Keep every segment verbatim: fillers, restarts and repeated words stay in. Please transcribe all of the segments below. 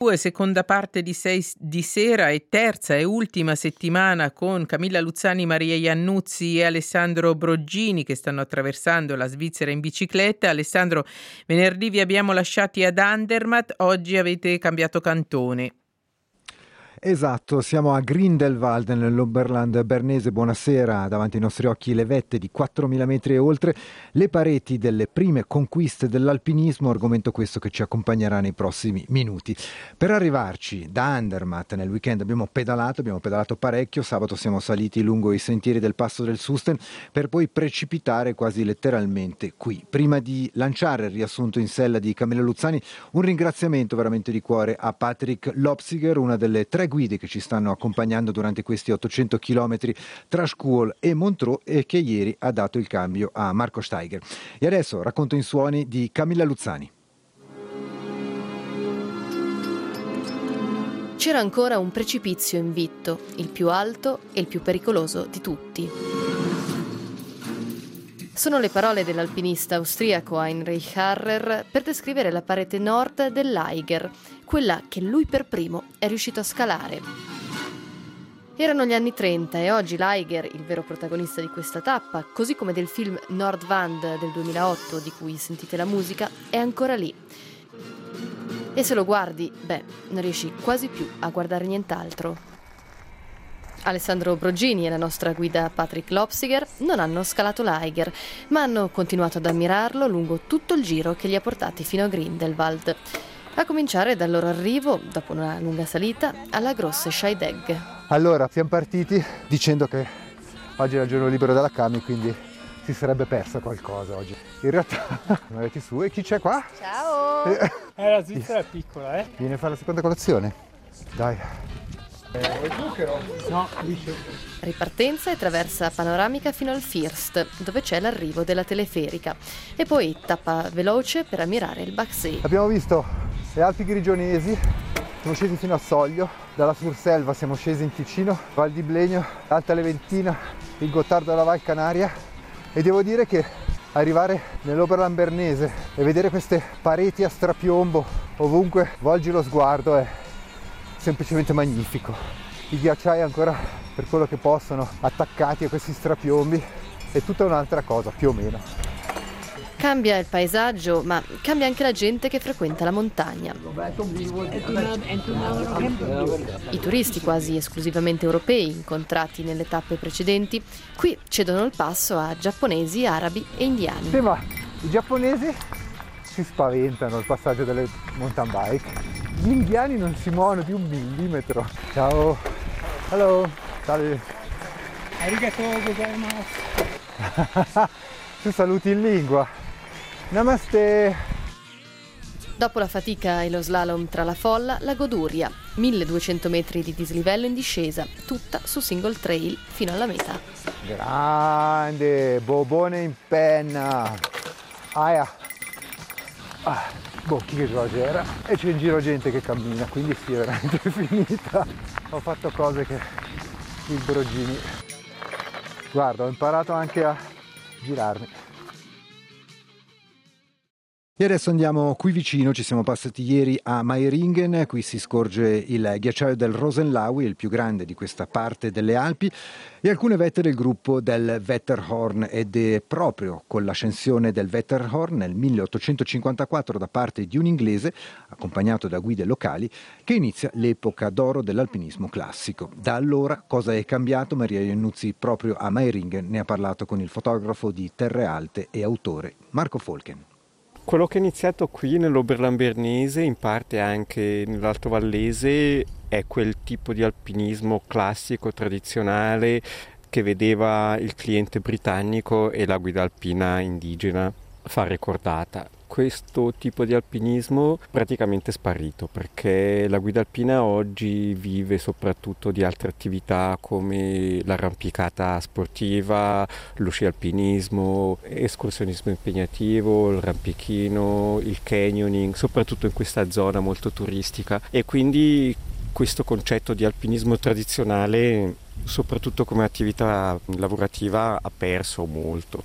due, seconda parte di sei di sera e terza e ultima settimana con Camilla Luzzani, Maria Iannuzzi e Alessandro Broggini che stanno attraversando la Svizzera in bicicletta. Alessandro, venerdì vi abbiamo lasciati ad Andermatt, oggi avete cambiato cantone. Esatto, siamo a Grindelwald nell'Oberland bernese. Buonasera, davanti ai nostri occhi le vette di quattromila metri e oltre, le pareti delle prime conquiste dell'alpinismo, argomento questo che ci accompagnerà nei prossimi minuti. Per arrivarci da Andermatt nel weekend abbiamo pedalato, abbiamo pedalato parecchio, sabato siamo saliti lungo i sentieri del Passo del Susten per poi precipitare quasi letteralmente qui. Prima di lanciare il riassunto in sella di Camilla Luzzani, un ringraziamento veramente di cuore a Patrick Lopsiger, una delle tre guide che ci stanno accompagnando durante questi ottocento chilometri tra Scuol e Montreux e che ieri ha dato il cambio a Marco Steiger. E adesso racconto in suoni di Camilla Luzzani. C'era ancora un precipizio in vitto, il più alto e il più pericoloso di tutti. Sono le parole dell'alpinista austriaco Heinrich Harrer per descrivere la parete nord dell'Eiger, quella che lui per primo è riuscito a scalare. Erano gli anni trenta e oggi l'Eiger, il vero protagonista di questa tappa, così come del film Nordwand del duemilaotto di cui sentite la musica, è ancora lì. E se lo guardi, beh, non riesci quasi più a guardare nient'altro. Alessandro Broggini e la nostra guida Patrick Lopsiger non hanno scalato l'Eiger, ma hanno continuato ad ammirarlo lungo tutto il giro che li ha portati fino a Grindelwald, a cominciare dal loro arrivo, dopo una lunga salita, alla Grosse Scheidegg. Allora, siamo partiti dicendo che oggi era il giorno libero della Cami, quindi si sarebbe perso qualcosa oggi. In realtà, andate su, e chi c'è qua? Ciao! Eh, la Svizzera è piccola, eh? Vieni a fare la seconda colazione? Dai. Eh, vuoi zucchero? No, liscio. Ripartenza e traversa panoramica fino al First, dove c'è l'arrivo della teleferica, e poi tappa veloce per ammirare il Bachsee. Abbiamo visto le Alpi Grigionesi, siamo scesi fino a Soglio, dalla Surselva siamo scesi in Ticino, Val di Blegno, Alta Leventina, il Gottardo della Val Canaria, e devo dire che arrivare nell'Oberland bernese e vedere queste pareti a strapiombo ovunque volgi lo sguardo è semplicemente magnifico. I ghiacciai ancora, per quello che possono, attaccati a questi strapiombi, è tutta un'altra cosa, più o meno. Cambia il paesaggio, ma cambia anche la gente che frequenta la montagna. I turisti, quasi esclusivamente europei, incontrati nelle tappe precedenti, qui cedono il passo a giapponesi, arabi e indiani. Sì, ma i giapponesi si spaventano al passaggio delle mountain bike. Gli indiani non si muovono di un millimetro. Ciao. Hello. Salve. Arigato gozaimasu. Tu saluti in lingua. Namaste. Dopo la fatica e lo slalom tra la folla, la goduria. milleduecento metri di dislivello in discesa, tutta su single trail fino alla meta. Grande, bobone in penna. Aia. Ah, boh, chi che esagera. E c'è in giro gente che cammina, quindi sì, è veramente finita. Ho fatto cose che il Broggini. Guarda, ho imparato anche a girarmi. E adesso andiamo qui vicino, ci siamo passati ieri a Meiringen, qui si scorge il ghiacciaio del Rosenlaui, il più grande di questa parte delle Alpi, e alcune vette del gruppo del Wetterhorn, ed è proprio con l'ascensione del Wetterhorn nel milleottocentocinquantaquattro da parte di un inglese, accompagnato da guide locali, che inizia l'epoca d'oro dell'alpinismo classico. Da allora cosa è cambiato? Maria Iannuzzi proprio a Meiringen ne ha parlato con il fotografo di Terre Alte e autore Marco Folken. Quello che è iniziato qui nell'Oberland bernese, in parte anche nell'Alto Vallese, è quel tipo di alpinismo classico, tradizionale, che vedeva il cliente britannico e la guida alpina indigena fare cordata. Questo tipo di alpinismo praticamente è sparito, perché la guida alpina oggi vive soprattutto di altre attività come l'arrampicata sportiva, lo sci alpinismo, escursionismo impegnativo, il rampichino, il canyoning, soprattutto in questa zona molto turistica, e quindi questo concetto di alpinismo tradizionale, soprattutto come attività lavorativa, ha perso molto.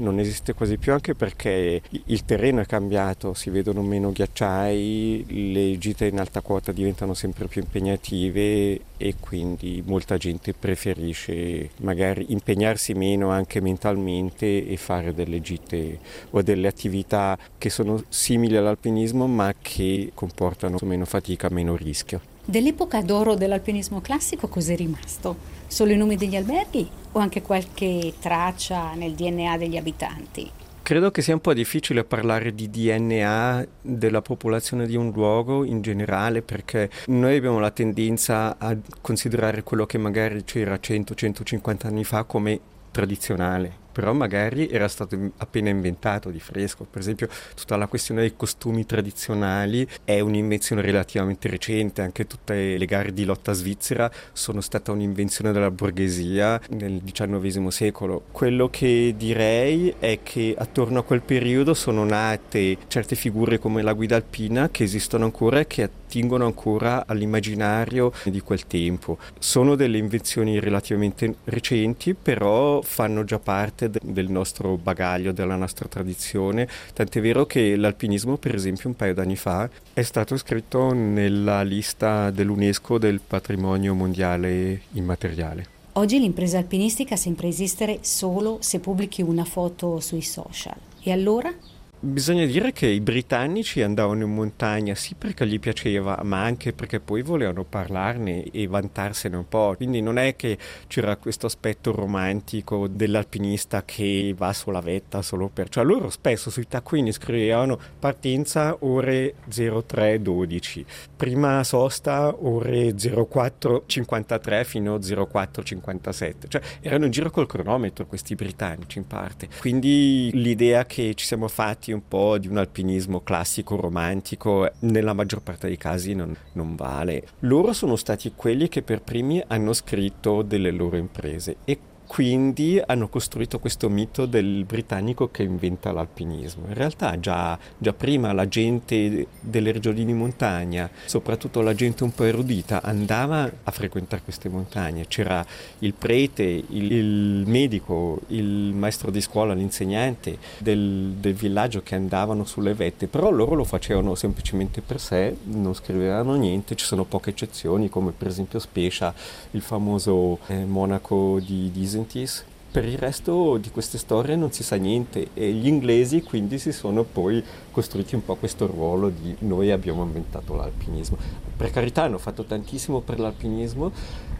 non esiste quasi più, anche perché il terreno è cambiato, si vedono meno ghiacciai, le gite in alta quota diventano sempre più impegnative e quindi molta gente preferisce magari impegnarsi meno anche mentalmente e fare delle gite o delle attività che sono simili all'alpinismo ma che comportano meno fatica, meno rischio. Dell'epoca d'oro dell'alpinismo classico cos'è rimasto? Solo i nomi degli alberghi o anche qualche traccia nel D N A degli abitanti? Credo che sia un po' difficile parlare di D N A della popolazione di un luogo in generale, perché noi abbiamo la tendenza a considerare quello che magari c'era cento centocinquanta anni fa come tradizionale, però magari era stato appena inventato di fresco. Per esempio tutta la questione dei costumi tradizionali è un'invenzione relativamente recente, anche tutte le gare di lotta svizzera sono stata un'invenzione della borghesia nel diciannovesimo secolo. Quello che direi è che attorno a quel periodo sono nate certe figure come la guida alpina che esistono ancora e che attingono ancora all'immaginario di quel tempo. Sono delle invenzioni relativamente recenti, però fanno già parte del nostro bagaglio, della nostra tradizione, tant'è vero che l'alpinismo, per esempio, un paio d'anni fa è stato iscritto nella lista dell'UNESCO del patrimonio mondiale immateriale. Oggi l'impresa alpinistica sembra esistere solo se pubblichi una foto sui social. E allora? Bisogna dire che i britannici andavano in montagna sì perché gli piaceva, ma anche perché poi volevano parlarne e vantarsene un po'. Quindi non è che c'era questo aspetto romantico dell'alpinista che va sulla vetta solo per... Cioè loro spesso sui taccuini scrivevano partenza ore zero tre dodici, prima sosta ore zero quattro cinquantatré fino a zero quattro cinquantasette. Cioè erano in giro col cronometro questi britannici in parte. Quindi l'idea che ci siamo fatti un po' di un alpinismo classico, romantico, nella maggior parte dei casi non, non vale. Loro sono stati quelli che per primi hanno scritto delle loro imprese e quindi hanno costruito questo mito del britannico che inventa l'alpinismo. In realtà già, già prima la gente delle regioni di montagna, soprattutto la gente un po' erudita, andava a frequentare queste montagne. C'era il prete, il, il medico, il maestro di scuola, l'insegnante del, del villaggio che andavano sulle vette, però loro lo facevano semplicemente per sé, non scrivevano niente. Ci sono poche eccezioni, come per esempio Specia, il famoso eh, monaco di, di Per il resto di queste storie non si sa niente e gli inglesi quindi si sono poi costruiti un po' questo ruolo di noi abbiamo inventato l'alpinismo. Per carità hanno fatto tantissimo per l'alpinismo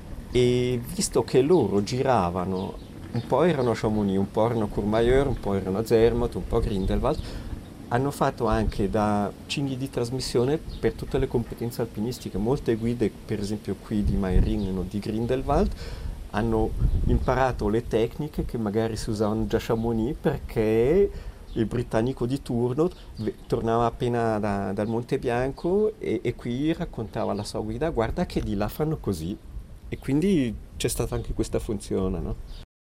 e visto che loro giravano, un po' erano a Chamonix, un po' erano a Courmayeur, un po' erano a Zermatt, un po' a Grindelwald, hanno fatto anche da cinghi di trasmissione per tutte le competenze alpinistiche. Molte guide, per esempio qui di Meiringen o di Grindelwald, hanno imparato le tecniche che magari si usavano già a Chamonix perché il britannico di turno tornava appena da, dal Monte Bianco e, e qui raccontava alla sua guida: guarda che di là fanno così. E quindi c'è stata anche questa funzione, no?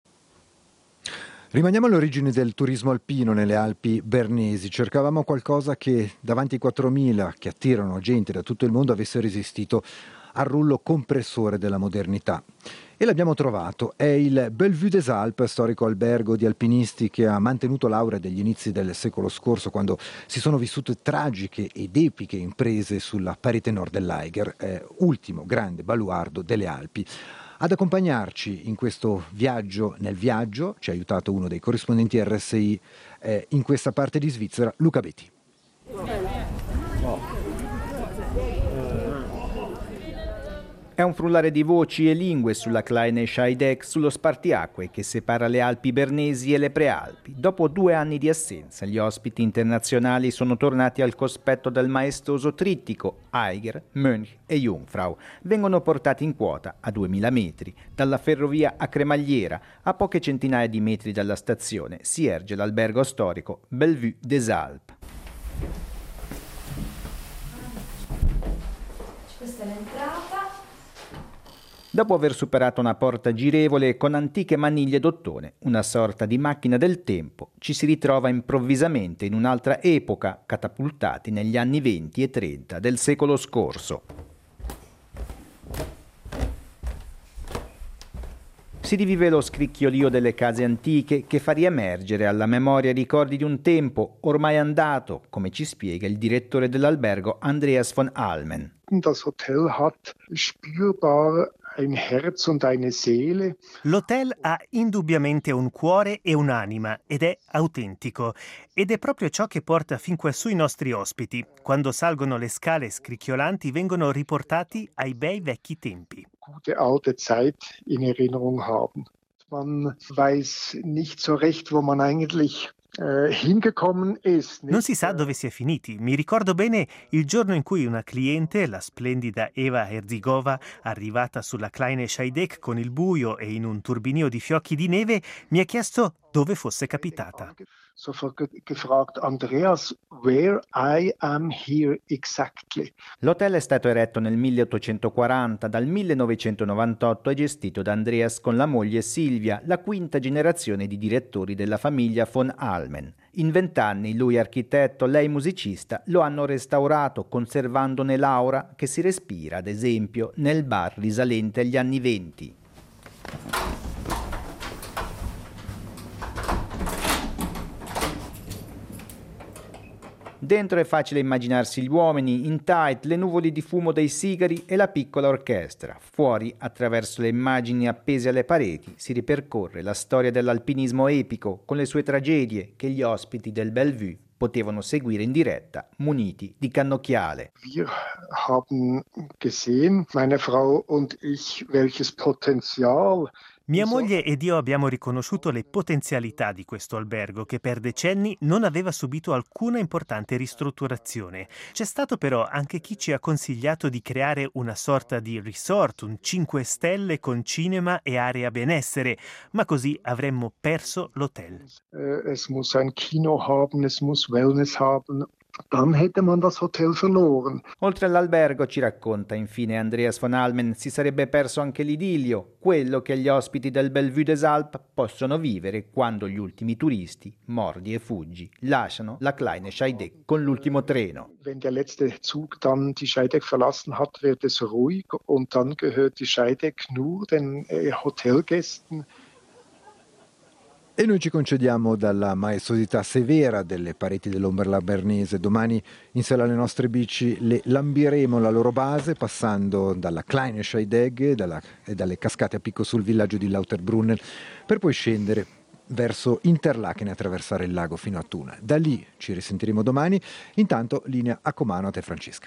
Rimaniamo all'origine del turismo alpino nelle Alpi Bernesi. Cercavamo qualcosa che davanti ai quattromila che attirano gente da tutto il mondo avesse resistito al rullo compressore della modernità. E l'abbiamo trovato, è il Bellevue des Alpes, storico albergo di alpinisti che ha mantenuto l'aura degli inizi del secolo scorso, quando si sono vissute tragiche ed epiche imprese sulla parete nord dell'Eiger, eh, ultimo grande baluardo delle Alpi. Ad accompagnarci in questo viaggio nel viaggio ci ha aiutato uno dei corrispondenti R S I eh, in questa parte di Svizzera, Luca Betti. È un frullare di voci e lingue sulla Kleine Scheidegg, sullo spartiacque che separa le Alpi Bernesi e le Prealpi. Dopo due anni di assenza, gli ospiti internazionali sono tornati al cospetto del maestoso trittico Eiger, Mönch e Jungfrau. Vengono portati in quota a duemila metri. Dalla ferrovia a Cremagliera, a poche centinaia di metri dalla stazione, si erge l'albergo storico Bellevue des Alpes. Questa è l'entrata. Dopo aver superato una porta girevole con antiche maniglie d'ottone, una sorta di macchina del tempo, ci si ritrova improvvisamente in un'altra epoca, catapultati negli anni venti e trenta del secolo scorso. Si rivive lo scricchiolio delle case antiche che fa riemergere alla memoria ricordi di un tempo ormai andato, come ci spiega il direttore dell'albergo Andreas von Almen. Das Hotel hat spürbar ein Herz und eine Seele. L'hotel ha indubbiamente un cuore e un'anima ed è autentico. Ed è proprio ciò che porta fin quassù i nostri ospiti. Quando salgono le scale scricchiolanti vengono riportati ai bei vecchi tempi. Gute alte Zeit in Erinnerung haben. Man weiß nicht so recht, wo man eigentlich Uh, hingekommen ist. Non si sa dove si è finiti. Mi ricordo bene il giorno in cui una cliente, la splendida Eva Herzigova, arrivata sulla Kleine Scheidegg con il buio e in un turbinio di fiocchi di neve, mi ha chiesto dove fosse capitata. Sofort gefragt, Andreas, where I am here exactly. L'hotel è stato eretto nel milleottocentoquaranta, dal millenovecentonovantotto è gestito da Andreas con la moglie Silvia, la quinta generazione di direttori della famiglia von Almen. In vent'anni lui architetto, lei musicista, lo hanno restaurato conservandone l'aura che si respira, ad esempio, nel bar risalente agli anni venti. Dentro è facile immaginarsi gli uomini in tight, le nuvole di fumo dei sigari e la piccola orchestra. Fuori, attraverso le immagini appese alle pareti, si ripercorre la storia dell'alpinismo epico con le sue tragedie che gli ospiti del Bellevue potevano seguire in diretta, muniti di cannocchiale. Wir haben gesehen, meine Frau und ich, welches Potenzial. Mia moglie ed io abbiamo riconosciuto le potenzialità di questo albergo che per decenni non aveva subito alcuna importante ristrutturazione. C'è stato però anche chi ci ha consigliato di creare una sorta di resort, un cinque stelle con cinema e area benessere, ma così avremmo perso l'hotel. Es muss ein Kino haben, es muss Wellness haben. Dann hätte man das Hotel verloren. Oltre all'albergo, ci racconta infine Andreas von Almen, si sarebbe perso anche l'idillio, quello che gli ospiti del Bellevue des Alpes possono vivere quando gli ultimi turisti, mordi e fuggi, lasciano la Kleine Scheidegg con l'ultimo treno. Wenn der letzte Zug dann die Scheidegg verlassen hat, wird es ruhig und dann gehört die Scheidegg nur den äh, Hotelgästen. E noi ci concediamo dalla maestosità severa delle pareti dell'Oberland bernese. Domani, in sella alle nostre bici, le lambiremo la loro base, passando dalla Kleine Scheidegg e dalle cascate a picco sul villaggio di Lauterbrunnen, per poi scendere verso Interlaken e attraversare il lago fino a Thun. Da lì ci risentiremo domani. Intanto, linea a Comano a te, Francesca.